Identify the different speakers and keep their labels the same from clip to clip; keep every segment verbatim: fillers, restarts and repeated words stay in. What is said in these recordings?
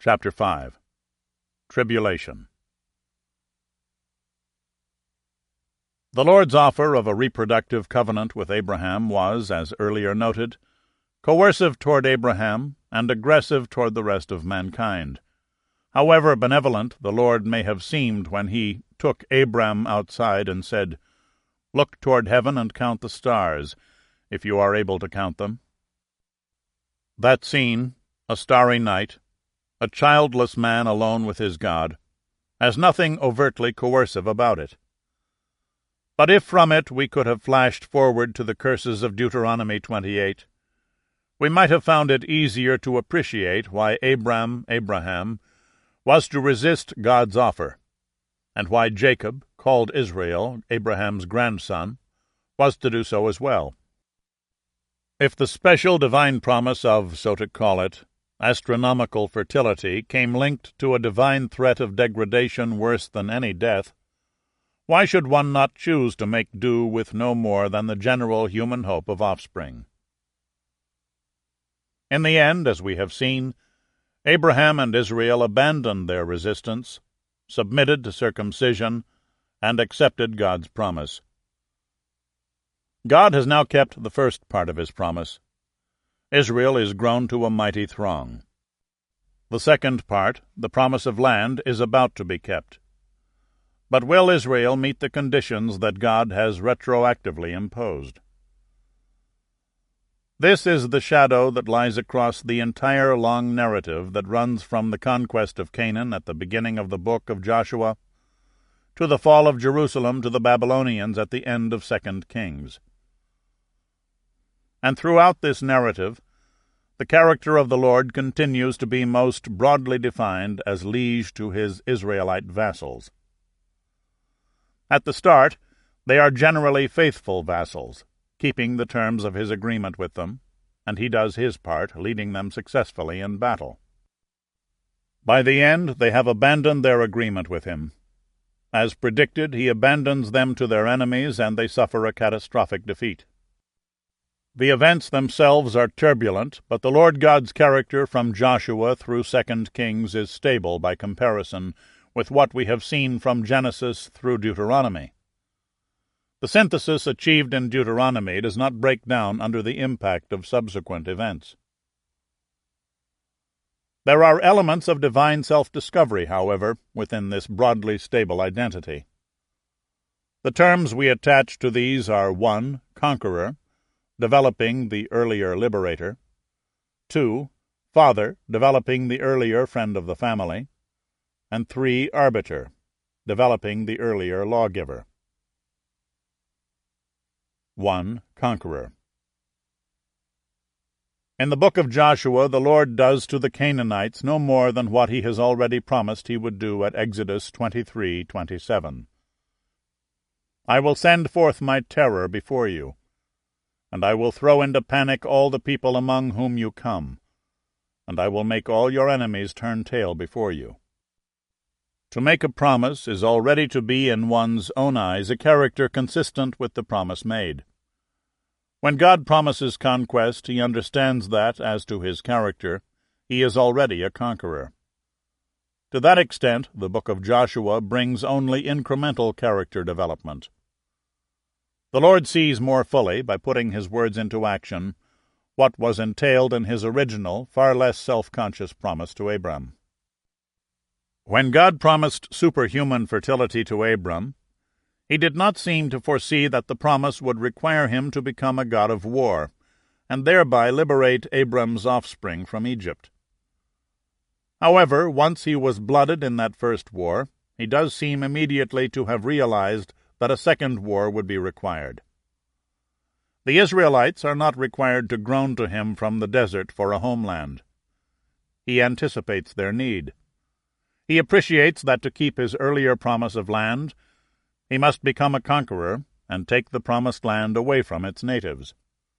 Speaker 1: Chapter five. Tribulation. The Lord's offer of a reproductive covenant with Abraham was, as earlier noted, coercive toward Abraham and aggressive toward the rest of mankind. However benevolent the Lord may have seemed when he took Abram outside and said, "Look toward heaven and count the stars, if you are able to count them." That scene, a starry night, a childless man alone with his God, has nothing overtly coercive about it. But if from it we could have flashed forward to the curses of Deuteronomy twenty-eight, we might have found it easier to appreciate why Abram, Abraham, was to resist God's offer, and why Jacob, called Israel, Abraham's grandson, was to do so as well. If the special divine promise of, so to call it, astronomical fertility came linked to a divine threat of degradation worse than any death, why should one not choose to make do with no more than the general human hope of offspring? In the end, as we have seen, Abraham and Israel abandoned their resistance, submitted to circumcision, and accepted God's promise. God has now kept the first part of his promise. Israel is grown to a mighty throng. The second part, the promise of land, is about to be kept. But will Israel meet the conditions that God has retroactively imposed? This is the shadow that lies across the entire long narrative that runs from the conquest of Canaan at the beginning of the book of Joshua to the fall of Jerusalem to the Babylonians at the end of Second Kings. And throughout this narrative, the character of the Lord continues to be most broadly defined as liege to his Israelite vassals. At the start, they are generally faithful vassals, keeping the terms of his agreement with them, and he does his part, leading them successfully in battle. By the end, they have abandoned their agreement with him. As predicted, he abandons them to their enemies, and they suffer a catastrophic defeat. The events themselves are turbulent, but the Lord God's character from Joshua through Second Kings is stable by comparison with what we have seen from Genesis through Deuteronomy. The synthesis achieved in Deuteronomy does not break down under the impact of subsequent events. There are elements of divine self-discovery, however, within this broadly stable identity. The terms we attach to these are one, conqueror, developing the earlier liberator; two, father, developing the earlier friend of the family; and three, arbiter, developing the earlier lawgiver. One, conqueror. In the book of Joshua, the Lord does to the Canaanites no more than what he has already promised he would do at Exodus twenty-three twenty-seven. "I will send forth my terror before you, and I will throw into panic all the people among whom you come, and I will make all your enemies turn tail before you." To make a promise is already to be in one's own eyes a character consistent with the promise made. When God promises conquest, he understands that, as to his character, he is already a conqueror. To that extent, the book of Joshua brings only incremental character development. The Lord sees more fully, by putting his words into action, what was entailed in his original, far less self-conscious promise to Abram. When God promised superhuman fertility to Abram, he did not seem to foresee that the promise would require him to become a god of war, and thereby liberate Abram's offspring from Egypt. However, once he was blooded in that first war, he does seem immediately to have realized that a second war would be required. The Israelites are not required to groan to him from the desert for a homeland. He anticipates their need. He appreciates that to keep his earlier promise of land, he must become a conqueror and take the promised land away from its natives.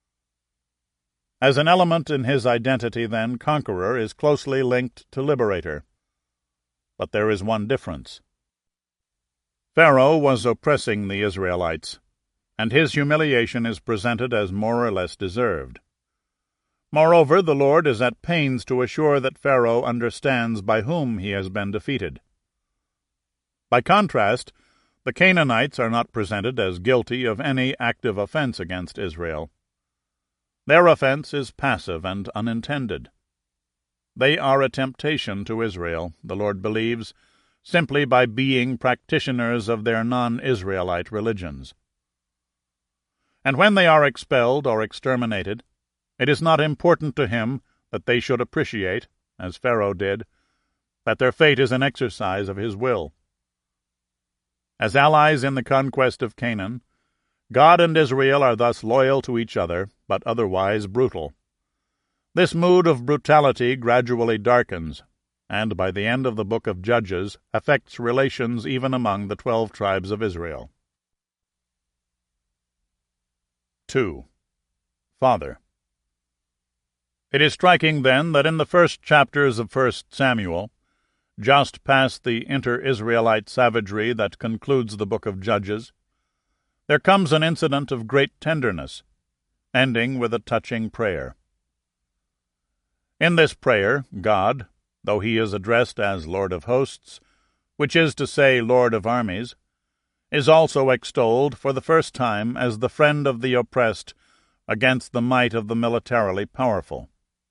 Speaker 1: As an element in his identity, then, conqueror is closely linked to liberator. But there is one difference. Pharaoh was oppressing the Israelites, and his humiliation is presented as more or less deserved. Moreover, the Lord is at pains to assure that Pharaoh understands by whom he has been defeated. By contrast, the Canaanites are not presented as guilty of any active offense against Israel. Their offense is passive and unintended. They are a temptation to Israel, the Lord believes, simply by being practitioners of their non-Israelite religions. And when they are expelled or exterminated, it is not important to him that they should appreciate, as Pharaoh did, that their fate is an exercise of his will. As allies in the conquest of Canaan, God and Israel are thus loyal to each other, but otherwise brutal. This mood of brutality gradually darkens, and by the end of the book of Judges affects relations even among the twelve tribes of Israel. two. Father. It is striking, then, that in the first chapters of First Samuel, just past the inter-Israelite savagery that concludes the book of Judges, there comes an incident of great tenderness, ending with a touching prayer. In this prayer, God, though he is addressed as Lord of Hosts, which is to say Lord of Armies, is also extolled for the first time as the friend of the oppressed against the might of the militarily powerful.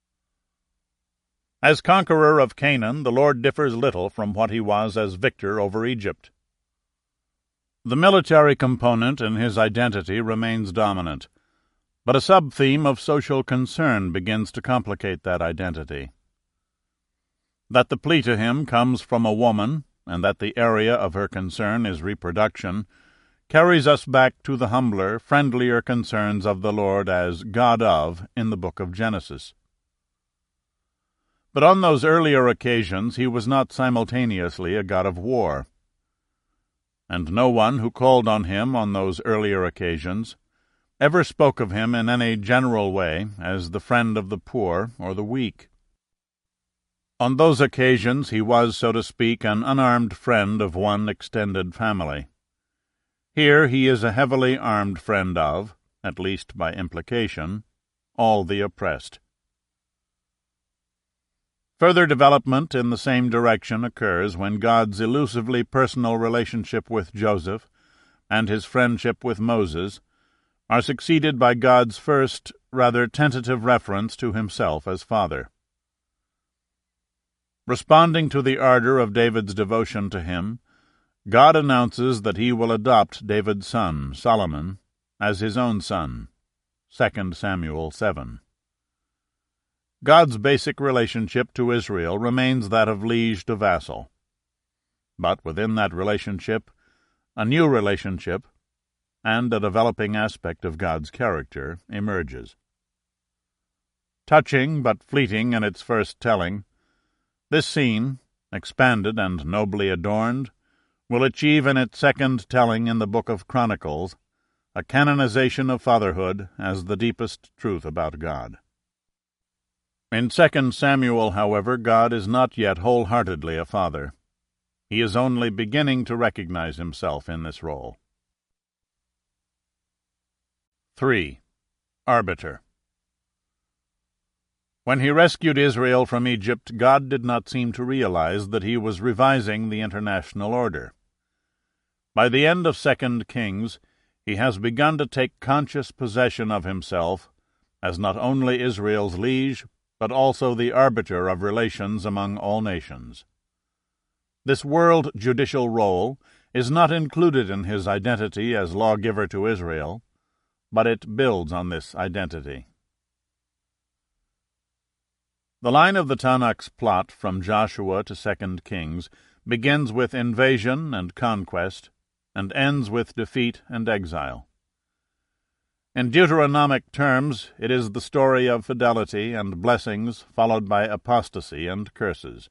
Speaker 1: As conqueror of Canaan, the Lord differs little from what he was as victor over Egypt. The military component in his identity remains dominant, but a sub-theme of social concern begins to complicate that identity. That the plea to him comes from a woman, and that the area of her concern is reproduction, carries us back to the humbler, friendlier concerns of the Lord as God of in the book of Genesis. But on those earlier occasions he was not simultaneously a god of war. And no one who called on him on those earlier occasions ever spoke of him in any general way as the friend of the poor or the weak. On those occasions he was, so to speak, an unarmed friend of one extended family. Here he is a heavily armed friend of, at least by implication, all the oppressed. Further development in the same direction occurs when God's elusively personal relationship with Joseph and his friendship with Moses are succeeded by God's first, rather tentative reference to himself as Father. Responding to the ardor of David's devotion to him, God announces that he will adopt David's son, Solomon, as his own son. Second Samuel seven. God's basic relationship to Israel remains that of liege to vassal. But within that relationship, a new relationship, and a developing aspect of God's character, emerges. Touching but fleeting in its first telling, this scene, expanded and nobly adorned, will achieve in its second telling in the book of Chronicles a canonization of fatherhood as the deepest truth about God. In Second Samuel, however, God is not yet wholeheartedly a father. He is only beginning to recognize himself in this role. three. Arbiter. When he rescued Israel from Egypt, God did not seem to realize that he was revising the international order. By the end of Second Kings, he has begun to take conscious possession of himself as not only Israel's liege, but also the arbiter of relations among all nations. This world judicial role is not included in his identity as lawgiver to Israel, but it builds on this identity. The line of the Tanakh's plot from Joshua to Second Kings begins with invasion and conquest, and ends with defeat and exile. In Deuteronomic terms, it is the story of fidelity and blessings followed by apostasy and curses.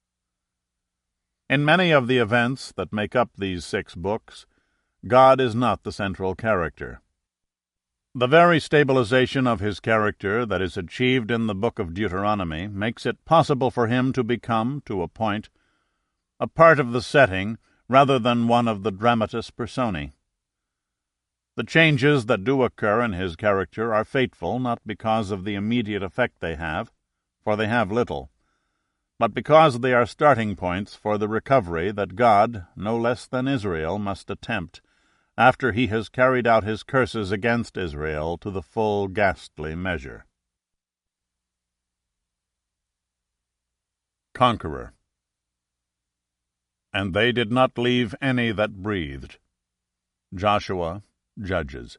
Speaker 1: In many of the events that make up these six books, God is not the central character. The very stabilization of his character that is achieved in the book of Deuteronomy makes it possible for him to become, to a point, a part of the setting rather than one of the dramatis personae. The changes that do occur in his character are fateful not because of the immediate effect they have, for they have little, but because they are starting points for the recovery that God, no less than Israel, must attempt after he has carried out his curses against Israel to the full ghastly measure. Conqueror. And they did not leave any that breathed. Joshua, Judges.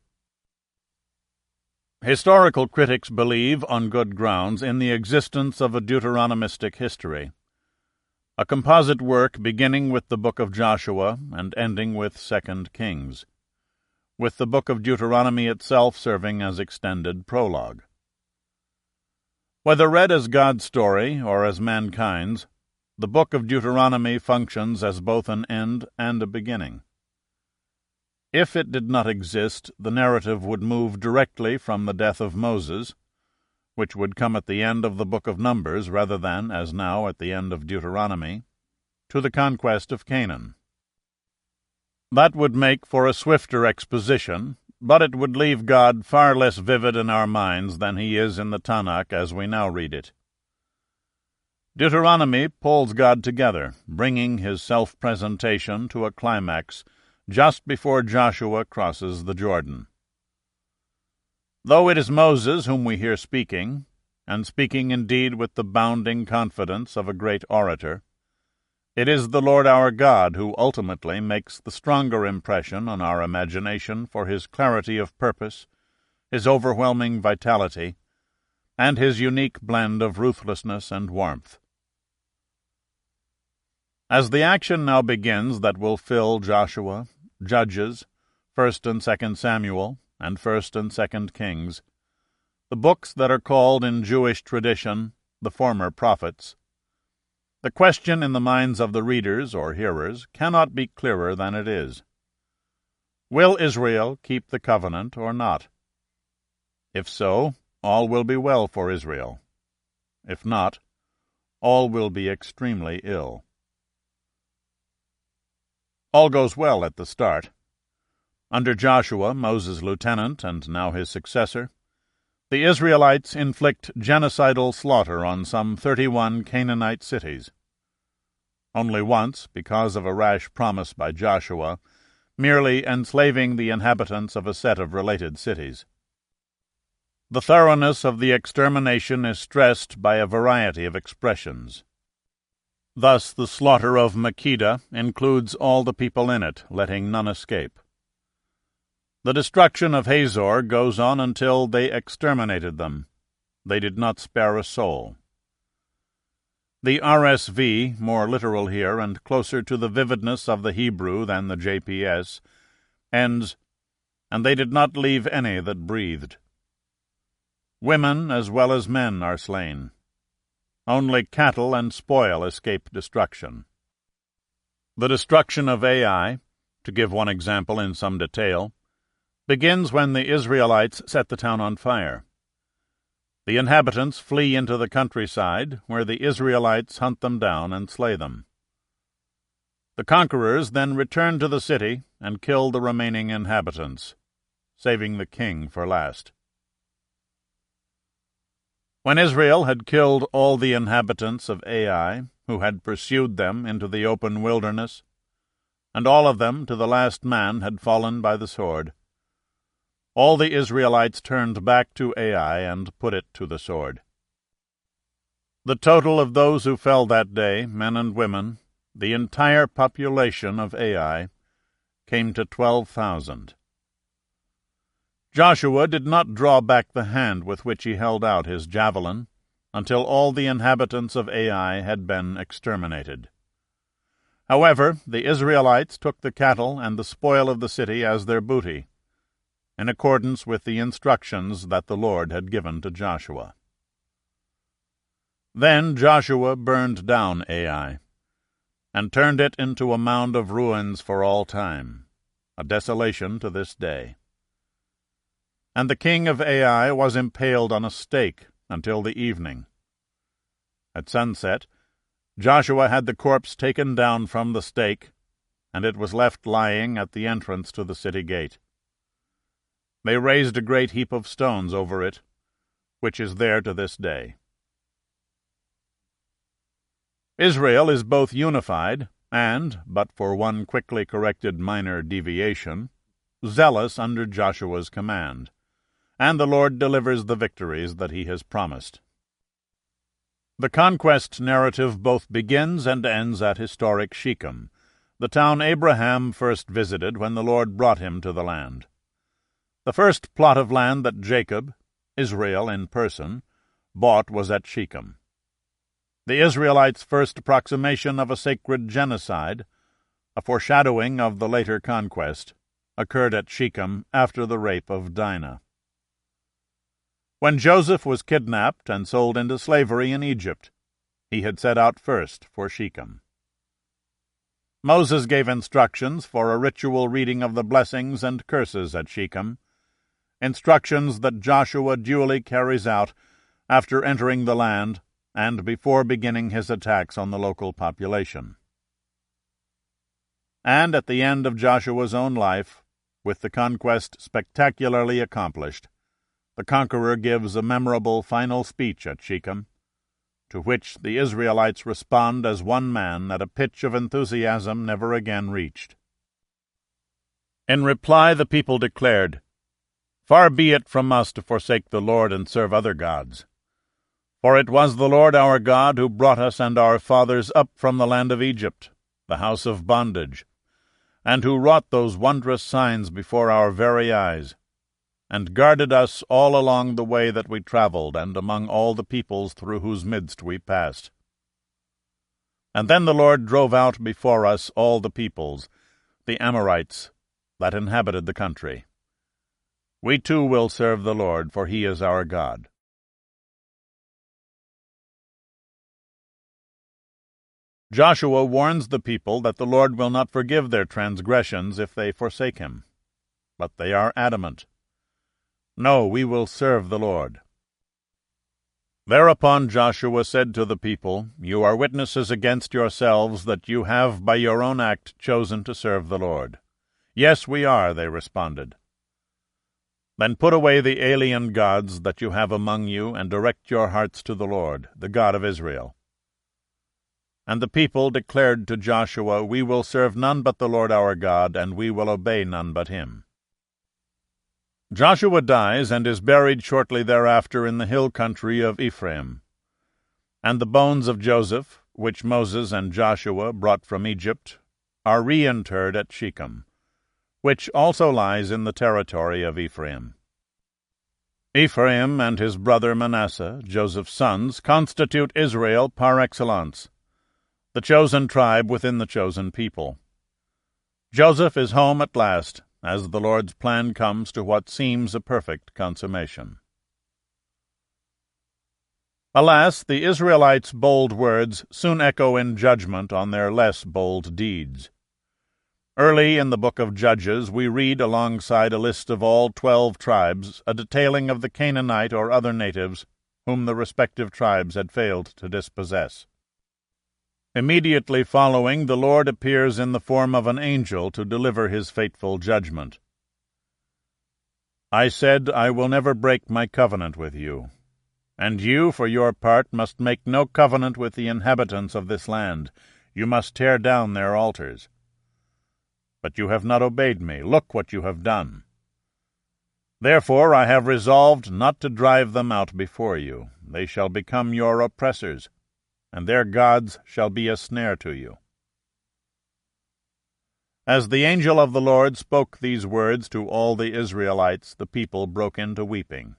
Speaker 1: Historical critics believe, on good grounds, in the existence of a Deuteronomistic history, a composite work beginning with the book of Joshua and ending with Second Kings, with the book of Deuteronomy itself serving as extended prologue. Whether read as God's story or as mankind's, the book of Deuteronomy functions as both an end and a beginning. If it did not exist, the narrative would move directly from the death of Moses, which would come at the end of the book of Numbers rather than, as now, at the end of Deuteronomy, to the conquest of Canaan. That would make for a swifter exposition, but it would leave God far less vivid in our minds than he is in the Tanakh as we now read it. Deuteronomy pulls God together, bringing his self-presentation to a climax just before Joshua crosses the Jordan. Though it is Moses whom we hear speaking, and speaking indeed with the bounding confidence of a great orator, it is the Lord our God who ultimately makes the stronger impression on our imagination for his clarity of purpose, his overwhelming vitality, and his unique blend of ruthlessness and warmth. As the action now begins that will fill Joshua, Judges, First and Second Samuel, and First and Second Kings, the books that are called in Jewish tradition the former prophets, the question in the minds of the readers or hearers cannot be clearer than it is. Will Israel keep the covenant or not? If so, all will be well for Israel. If not, all will be extremely ill. All goes well at the start. Under Joshua, Moses' lieutenant and now his successor, the Israelites inflict genocidal slaughter on some thirty-one Canaanite cities. Only once, because of a rash promise by Joshua, merely enslaving the inhabitants of a set of related cities. The thoroughness of the extermination is stressed by a variety of expressions. Thus the slaughter of Makkedah includes all the people in it, letting none escape. The destruction of Hazor goes on until they exterminated them. They did not spare a soul. The R S V, more literal here and closer to the vividness of the Hebrew than the J P S, ends, "And they did not leave any that breathed." Women as well as men are slain. Only cattle and spoil escape destruction. The destruction of Ai, to give one example in some detail, begins when the Israelites set the town on fire. The inhabitants flee into the countryside, where the Israelites hunt them down and slay them. The conquerors then return to the city and kill the remaining inhabitants, saving the king for last. When Israel had killed all the inhabitants of Ai, who had pursued them into the open wilderness, and all of them to the last man had fallen by the sword, all the Israelites turned back to Ai and put it to the sword. The total of those who fell that day, men and women, the entire population of Ai, came to twelve thousand. Joshua did not draw back the hand with which he held out his javelin until all the inhabitants of Ai had been exterminated. However, the Israelites took the cattle and the spoil of the city as their booty, in accordance with the instructions that the Lord had given to Joshua. Then Joshua burned down Ai, and turned it into a mound of ruins for all time, a desolation to this day. And the king of Ai was impaled on a stake until the evening. At sunset, Joshua had the corpse taken down from the stake, and it was left lying at the entrance to the city gate. They raised a great heap of stones over it, which is there to this day. Israel is both unified and, but for one quickly corrected minor deviation, zealous under Joshua's command, and the Lord delivers the victories that he has promised. The conquest narrative both begins and ends at historic Shechem, the town Abraham first visited when the Lord brought him to the land. The first plot of land that Jacob, Israel in person, bought was at Shechem. The Israelites' first approximation of a sacred genocide, a foreshadowing of the later conquest, occurred at Shechem after the rape of Dinah. When Joseph was kidnapped and sold into slavery in Egypt, he had set out first for Shechem. Moses gave instructions for a ritual reading of the blessings and curses at Shechem, instructions that Joshua duly carries out after entering the land and before beginning his attacks on the local population. And at the end of Joshua's own life, with the conquest spectacularly accomplished, the conqueror gives a memorable final speech at Shechem, to which the Israelites respond as one man at a pitch of enthusiasm never again reached. In reply the people declared, "Far be it from us to forsake the Lord and serve other gods. For it was the Lord our God who brought us and our fathers up from the land of Egypt, the house of bondage, and who wrought those wondrous signs before our very eyes, and guarded us all along the way that we traveled, and among all the peoples through whose midst we passed. And then the Lord drove out before us all the peoples, the Amorites, that inhabited the country. We too will serve the Lord, for he is our God." Joshua warns the people that the Lord will not forgive their transgressions if they forsake him. But they are adamant. "No, we will serve the Lord." Thereupon Joshua said to the people, "You are witnesses against yourselves that you have by your own act chosen to serve the Lord." "Yes, we are," they responded. "Then put away the alien gods that you have among you, and direct your hearts to the Lord, the God of Israel." And the people declared to Joshua, "We will serve none but the Lord our God, and we will obey none but him." Joshua dies and is buried shortly thereafter in the hill country of Ephraim. And the bones of Joseph, which Moses and Joshua brought from Egypt, are reinterred at Shechem, which also lies in the territory of Ephraim. Ephraim and his brother Manasseh, Joseph's sons, constitute Israel par excellence, the chosen tribe within the chosen people. Joseph is home at last, as the Lord's plan comes to what seems a perfect consummation. Alas, the Israelites' bold words soon echo in judgment on their less bold deeds. Early in the book of Judges we read alongside a list of all twelve tribes a detailing of the Canaanite or other natives whom the respective tribes had failed to dispossess. Immediately following, the Lord appears in the form of an angel to deliver his fateful judgment. "I said, I will never break my covenant with you. And you, for your part, must make no covenant with the inhabitants of this land. You must tear down their altars. But you have not obeyed me. Look what you have done. Therefore I have resolved not to drive them out before you. They shall become your oppressors, and their gods shall be a snare to you." As the angel of the Lord spoke these words to all the Israelites, the people broke into weeping.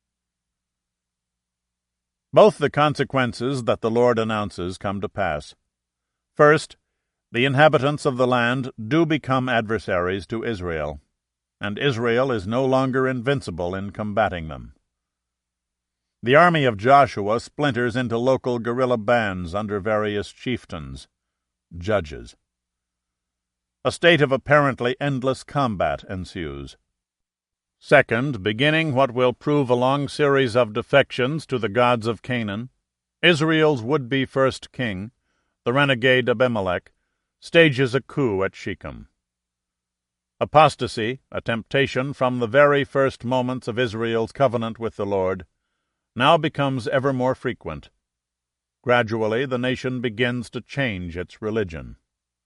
Speaker 1: Both the consequences that the Lord announces come to pass. First, the inhabitants of the land do become adversaries to Israel, and Israel is no longer invincible in combating them. The army of Joshua splinters into local guerrilla bands under various chieftains, judges. A state of apparently endless combat ensues. Second, beginning what will prove a long series of defections to the gods of Canaan, Israel's would-be first king, the renegade Abimelech, stages a coup at Shechem. Apostasy, a temptation from the very first moments of Israel's covenant with the Lord, now becomes ever more frequent. Gradually, the nation begins to change its religion.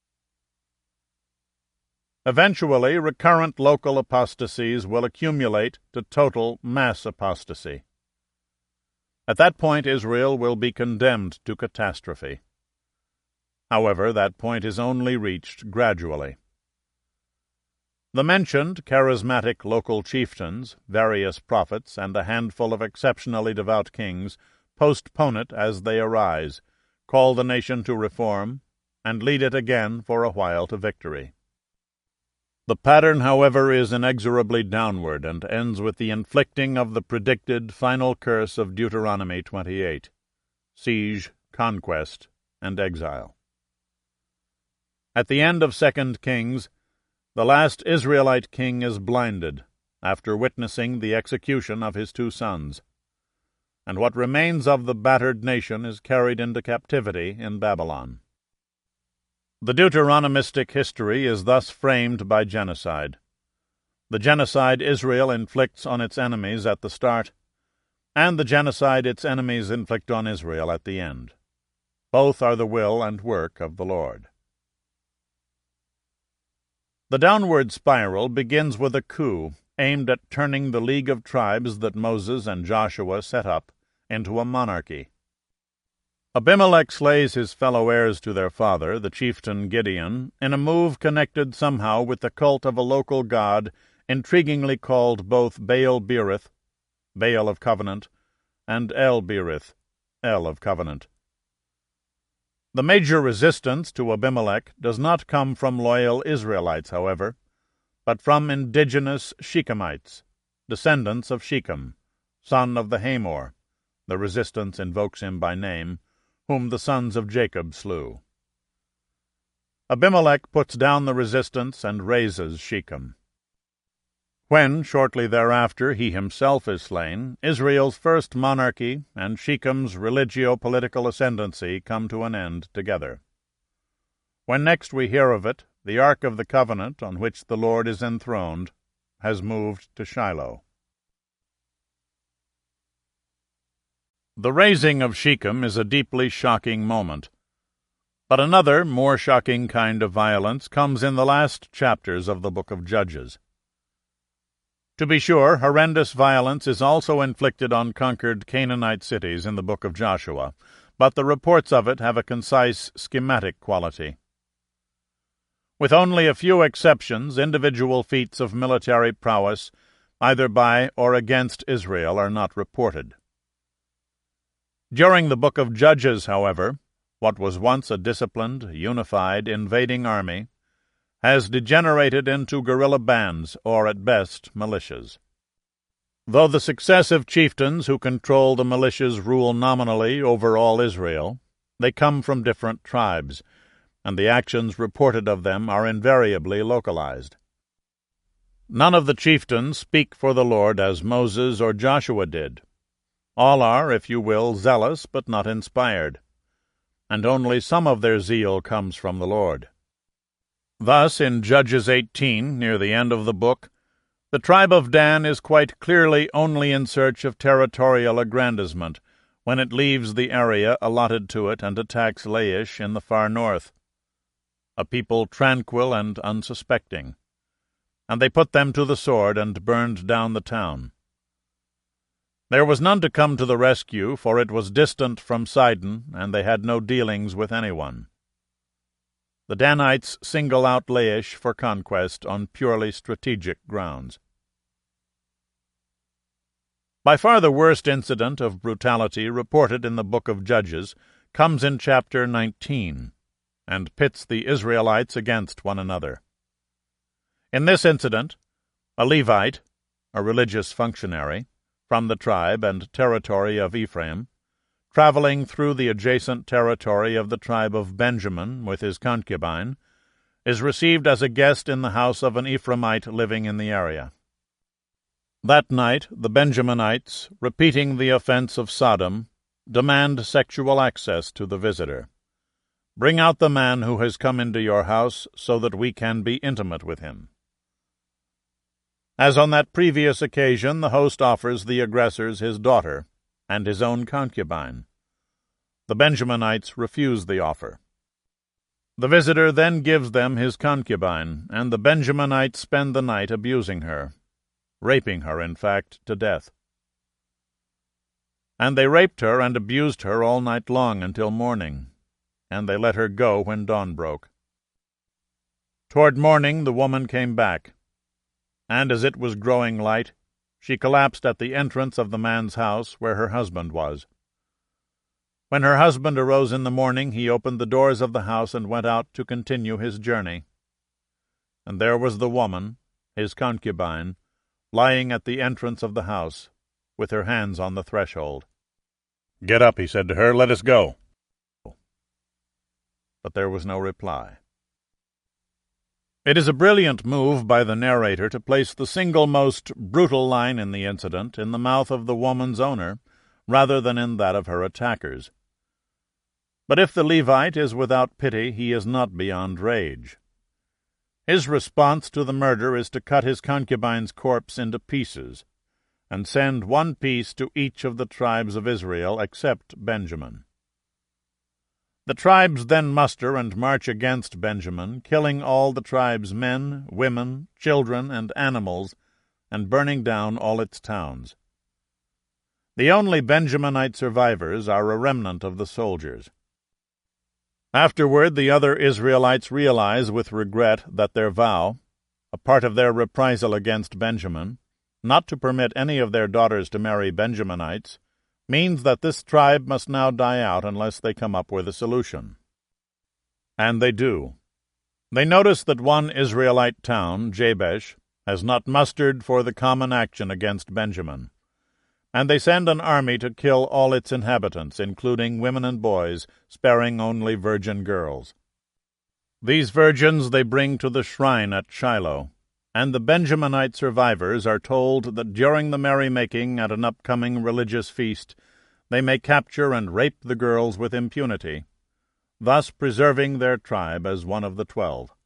Speaker 1: Eventually, recurrent local apostasies will accumulate to total mass apostasy. At that point, Israel will be condemned to catastrophe. However, that point is only reached gradually. The mentioned charismatic local chieftains, various prophets, and a handful of exceptionally devout kings postpone it as they arise, call the nation to reform, and lead it again for a while to victory. The pattern, however, is inexorably downward, and ends with the inflicting of the predicted final curse of Deuteronomy twenty-eight, siege, conquest, and exile. At the end of Second Kings, the last Israelite king is blinded, after witnessing the execution of his two sons, and what remains of the battered nation is carried into captivity in Babylon. The Deuteronomistic history is thus framed by genocide. The genocide Israel inflicts on its enemies at the start, and the genocide its enemies inflict on Israel at the end. Both are the will and work of the Lord. The downward spiral begins with a coup aimed at turning the League of Tribes that Moses and Joshua set up into a monarchy. Abimelech slays his fellow heirs to their father, the chieftain Gideon, in a move connected somehow with the cult of a local god intriguingly called both Baal-Berith, Baal of Covenant, and El-Berith, El of Covenant. The major resistance to Abimelech does not come from loyal Israelites, however, but from indigenous Shechemites, descendants of Shechem, son of the Hamor. The resistance invokes him by name, whom the sons of Jacob slew. Abimelech puts down the resistance and razes Shechem. When, shortly thereafter, he himself is slain, Israel's first monarchy and Shechem's religio-political ascendancy come to an end together. When next we hear of it, the Ark of the Covenant, on which the Lord is enthroned, has moved to Shiloh. The razing of Shechem is a deeply shocking moment. But another, more shocking kind of violence comes in the last chapters of the book of Judges. To be sure, horrendous violence is also inflicted on conquered Canaanite cities in the book of Joshua, but the reports of it have a concise, schematic quality. With only a few exceptions, individual feats of military prowess, either by or against Israel, are not reported. During the book of Judges, however, what was once a disciplined, unified, invading army has degenerated into guerrilla bands, or at best militias. Though the successive chieftains who control the militias rule nominally over all Israel, they come from different tribes, and the actions reported of them are invariably localized. None of the chieftains speak for the Lord as Moses or Joshua did. All are, if you will, zealous but not inspired, and only some of their zeal comes from the Lord. Thus, in Judges eighteen, near the end of the book, the tribe of Dan is quite clearly only in search of territorial aggrandizement when it leaves the area allotted to it and attacks Laish in the far north, a people tranquil and unsuspecting, and they put them to the sword and burned down the town. There was none to come to the rescue, for it was distant from Sidon, and they had no dealings with anyone. The Danites single out Laish for conquest on purely strategic grounds. By far the worst incident of brutality reported in the book of Judges comes in chapter nineteen, and pits the Israelites against one another. In this incident, a Levite, a religious functionary, from the tribe and territory of Ephraim, traveling through the adjacent territory of the tribe of Benjamin with his concubine, is received as a guest in the house of an Ephraimite living in the area. That night the Benjaminites, repeating the offense of Sodom, demand sexual access to the visitor. "Bring out the man who has come into your house, so that we can be intimate with him." As on that previous occasion, the host offers the aggressors his daughter and his own concubine. The Benjaminites refuse the offer. The visitor then gives them his concubine, and the Benjaminites spend the night abusing her, raping her, in fact, to death. And they raped her and abused her all night long until morning, and they let her go when dawn broke. Toward morning the woman came back, and as it was growing light, she collapsed at the entrance of the man's house where her husband was. When her husband arose in the morning, he opened the doors of the house and went out to continue his journey. And there was the woman, his concubine, lying at the entrance of the house, with her hands on the threshold. "Get up," he said to her, "let us go." But there was no reply. It is a brilliant move by the narrator to place the single most brutal line in the incident in the mouth of the woman's owner, rather than in that of her attackers. But if the Levite is without pity, he is not beyond rage. His response to the murder is to cut his concubine's corpse into pieces, and send one piece to each of the tribes of Israel except Benjamin. The tribes then muster and march against Benjamin, killing all the tribe's men, women, children, and animals, and burning down all its towns. The only Benjaminite survivors are a remnant of the soldiers. Afterward, the other Israelites realize with regret that their vow, a part of their reprisal against Benjamin, not to permit any of their daughters to marry Benjaminites, means that this tribe must now die out unless they come up with a solution. And they do. They notice that one Israelite town, Jabesh, has not mustered for the common action against Benjamin, and they send an army to kill all its inhabitants, including women and boys, sparing only virgin girls. These virgins they bring to the shrine at Shiloh, and the Benjaminite survivors are told that during the merrymaking at an upcoming religious feast they may capture and rape the girls with impunity, thus preserving their tribe as one of the twelve.